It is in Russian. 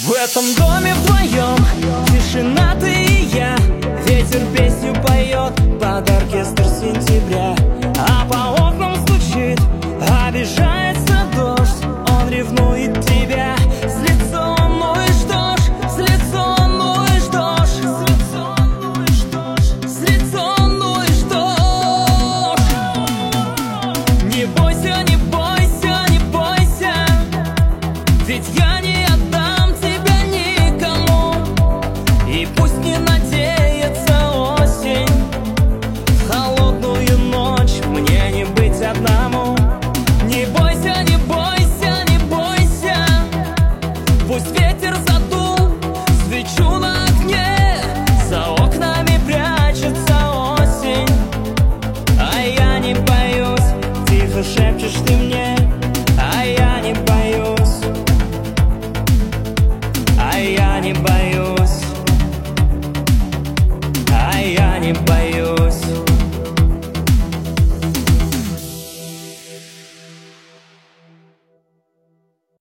В этом доме вдвоем тишина, ты и я. Ветер песню поет под оркестр сентября, а по окнам стучит, обижается дождь. Он ревнует тебя с лицом, ну и что ж, с лицом, ну и что ж, с лицом, ну и что ж, с лицом, ну и что ж. Не бойся, не бойся, не бойся, ведь я не отдам тебя никому. И пусть не надеется осень, в холодную ночь мне не быть одному. Не бойся, не бойся, не бойся, пусть ветер